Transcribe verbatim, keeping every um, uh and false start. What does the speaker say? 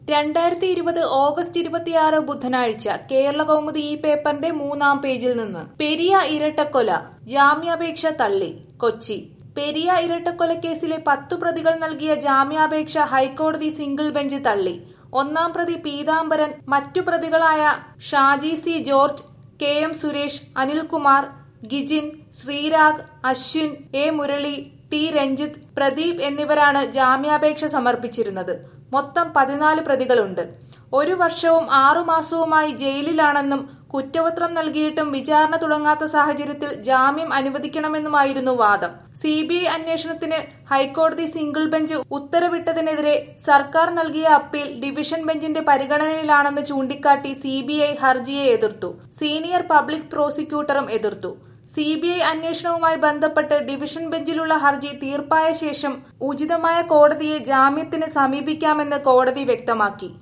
രണ്ടായിരത്തി ഇരുപത് ഓഗസ്റ്റ് ഇരുപത്തിയാറ് ബുധനാഴ്ച കേരള കൗമുദി ഈ പേപ്പറിന്റെ മൂന്നാം പേജിൽ നിന്ന് പെരിയ ഇരട്ടക്കൊല ജാമ്യാപേക്ഷ തള്ളി. കൊച്ചി പെരിയ ഇരട്ടക്കൊലക്കേസിലെ പത്തു പ്രതികൾ നൽകിയ ജാമ്യാപേക്ഷ ഹൈക്കോടതി സിംഗിൾ ബെഞ്ച് തള്ളി. ഒന്നാം പ്രതി പീതാംബരൻ, മറ്റു പ്രതികളായ Shaji C George, K M Suresh, Anilkumar, Gijin, Sreerag, Ashwin, A Murali, T Ranjith, Pradeep എന്നിവരാണ് ജാമ്യാപേക്ഷ സമർപ്പിച്ചിരുന്നത്. മൊത്തം പതിനാല് പ്രതികളുണ്ട്. ഒരു വർഷവും ആറുമാസവുമായി ജയിലിലാണെന്നും കുറ്റപത്രം നൽകിയിട്ടും വിചാരണ തുടങ്ങാത്ത സാഹചര്യത്തിൽ ജാമ്യം അനുവദിക്കണമെന്നുമായിരുന്നു വാദം. സി ബി ഐ അന്വേഷണത്തിന് ഹൈക്കോടതി സിംഗിൾ ബെഞ്ച് ഉത്തരവിട്ടതിനെതിരെ സർക്കാർ നൽകിയ അപ്പീൽ ഡിവിഷൻ ബെഞ്ചിന്റെ പരിഗണനയിലാണെന്ന് ചൂണ്ടിക്കാട്ടി സി ബി ഐ ഹർജിയെ എതിർത്തു. സീനിയർ പബ്ലിക് പ്രോസിക്യൂട്ടറും എതിർത്തു. സി ബി ഐ അന്വേഷണവുമായി ബന്ധപ്പെട്ട് ഡിവിഷൻ ബെഞ്ചിലുള്ള ഹർജി തീർപ്പായ ശേഷം ഉചിതമായ കോടതിയെ ജാമ്യത്തിന് സമീപിക്കാമെന്ന് കോടതി വ്യക്തമാക്കി.